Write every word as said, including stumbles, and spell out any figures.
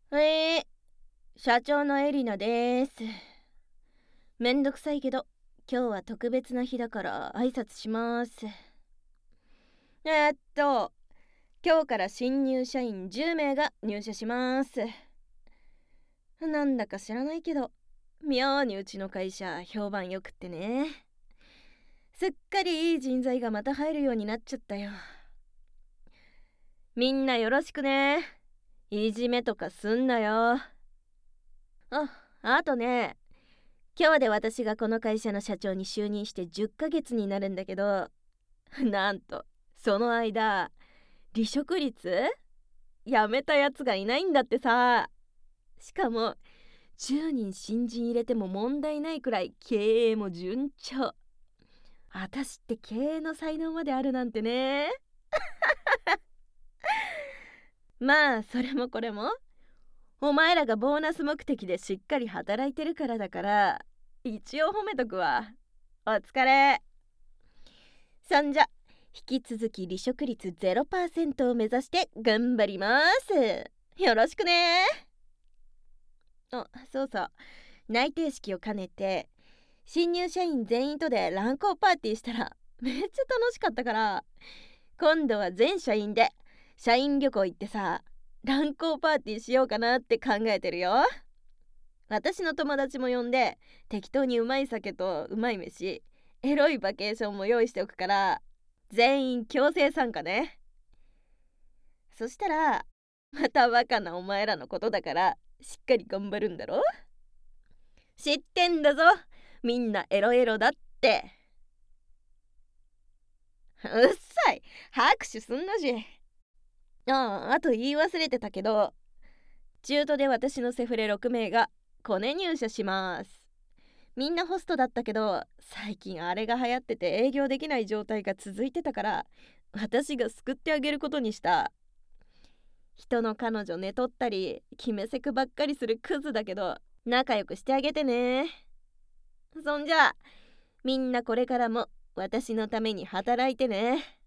えー、社長のエリナです。めんどくさいけど、今日は特別な日だから挨拶します。えー、っと、今日から新入社員じゅうめいが入社します。なんだか知らないけど、妙にうちの会社評判よくってね。すっかりいい人材がまた入るようになっちゃったよ。みんなよろしくね。いじめとかすんなよ。あ、あとね、今日で私がこの会社の社長に就任してじゅっかげつになるんだけど、なんとその間離職率辞めたやつがいないんだってさ。しかもじゅうにん新人入れても問題ないくらい経営も順調。私って経営の才能まであるなんてね。まあそれもこれもお前らがボーナス目的でしっかり働いてるからだから、一応褒めとくわ。お疲れ。そんじゃ引き続き離職率ゼロパーセントを目指して頑張ります。よろしくね。あ、そうそう、内定式を兼ねて新入社員全員とで乱交パーティーしたらめっちゃ楽しかったから、今度は全社員で社員旅行行ってさ、乱交パーティーしようかなって考えてるよ。私の友達も呼んで適当にうまい酒とうまい飯、エロいバケーションも用意しておくから、全員強制参加ね。そしたらまたバカなお前らのことだからしっかり頑張るんだろ。知ってんだぞ、みんなエロエロだって。うっさい、拍手すんなし。ああ、あと言い忘れてたけど、中途で私のセフレろくめいがコネ入社します。みんなホストだったけど、最近あれが流行ってて営業できない状態が続いてたから、私が救ってあげることにした。人の彼女寝取ったり決めセクばっかりするクズだけど、仲良くしてあげてね。そんじゃみんなこれからも私のために働いてね。